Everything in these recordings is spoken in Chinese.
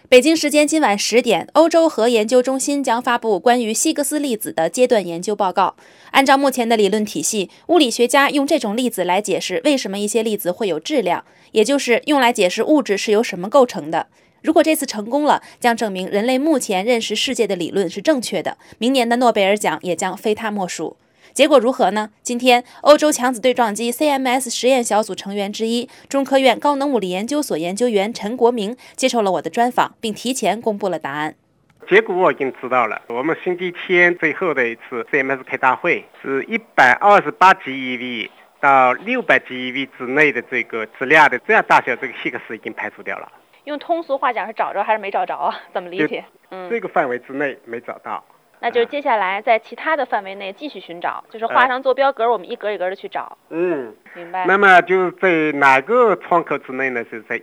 北京时间今晚10点，欧洲核研究中心将发布关于希格斯粒子的阶段研究报告。按照目前的理论体系，物理学家用这种粒子来解释为什么一些粒子会有质量，也就是用来解释物质是由什么构成的。如果这次成功了，将证明人类目前认识世界的理论是正确的，明年的诺贝尔奖也将非他莫属。结果如何呢？今天，欧洲强子对撞机 CMS 实验小组成员之一、中科院高能物理研究所研究员陈国明接受了我的专访，并提前公布了答案。 结果我已经知道了。我们星期天最后的一次 CMS 开大会是128 GeV 到600 GeV 之内的这个质量的这样大小这个希格斯已经排除掉了。 用通俗话讲是找着还是没找着啊？怎么理解？ 这个范围之内没找到。 那就是接下来在其他的范围内继续寻找，就是画上坐标格，我们一格一格的去找。明白。 那么就是在哪个窗口之内呢？是在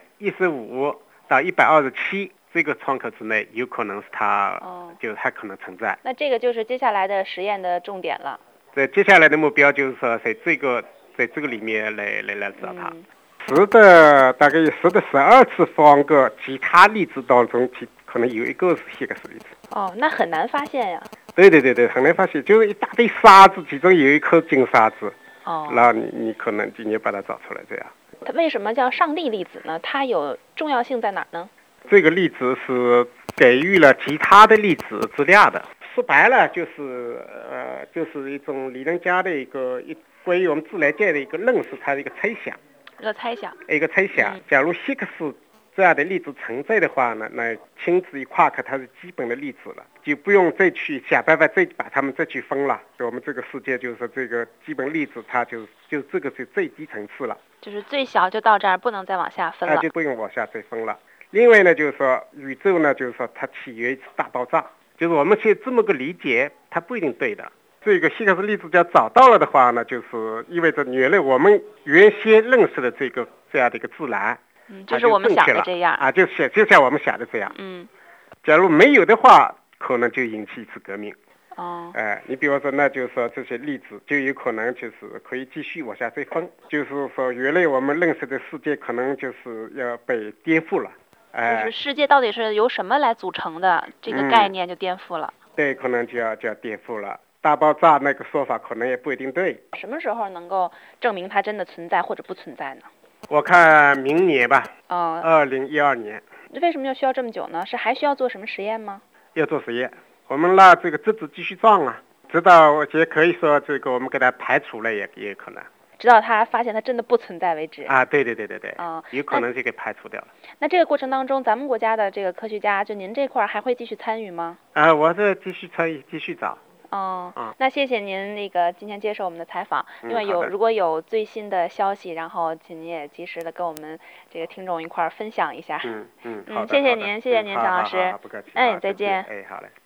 115到127这个窗口之内，有可能是它，就是它可能存在。 那这个就是接下来的实验的重点了。 在接下来的目标就是说，在这个里面来找它。10的大概10的12次方个其他粒子当中，可能有一个是希格斯粒子。 那很难发现呀。 对，很难发现，就是一大堆沙子，其中有一颗金沙子。然后你可能今年把它找出来这样。 它为什么叫上帝粒子呢？它有重要性在哪儿呢？ 这个粒子是给予了其他的粒子质量的。说白了就是一种理论家的一个关于我们自然界的一个认识，它的一个猜想。一个猜想。假如希格斯这样的粒子存在的话呢，那氢子与夸克它是基本的粒子了，就不用再去想办法再把它们再去分了。我们这个世界就是说这个基本粒子，它就这个是最低层次了， 就是最小就到这儿，不能再往下分了， 就不用往下再分了。另外呢，就是说宇宙呢，就是说它起源于大爆炸，就是我们现在这么个理解，它不一定对的。这个希格斯粒子要找到了的话呢，就是意味着原来我们原先认识的这样的一个自然， 就是我们想的这样就像我们想的这样。假如没有的话，可能就引起一次革命。你比如说，那就是说这些粒子就有可能就是可以继续往下再分，就是说原来我们认识的世界可能就是要被颠覆了。 就是世界到底是由什么来组成的，这个概念就颠覆了。 对，可能就要颠覆了。大爆炸那个说法可能也不一定对。 什么时候能够证明它真的存在或者不存在呢？ 我看明年吧。2012年。 为什么要需要这么久呢？是还需要做什么实验吗？ 要做实验，我们拿这个质子继续撞啊，直到也可以说这个我们给它排除了也可能， 直到他发现它真的不存在为止。 对，有可能就给排除掉了。 那这个过程当中，咱们国家的这个科学家，就您这块还会继续参与吗？ 我是继续参与，继续找。 那谢谢您今天接受我们的采访。另外如果有最新的消息，然后请您也及时的跟我们这个听众一块儿分享一下。 好的， 谢谢您，陈老师。 不客气。 再见。 好嘞。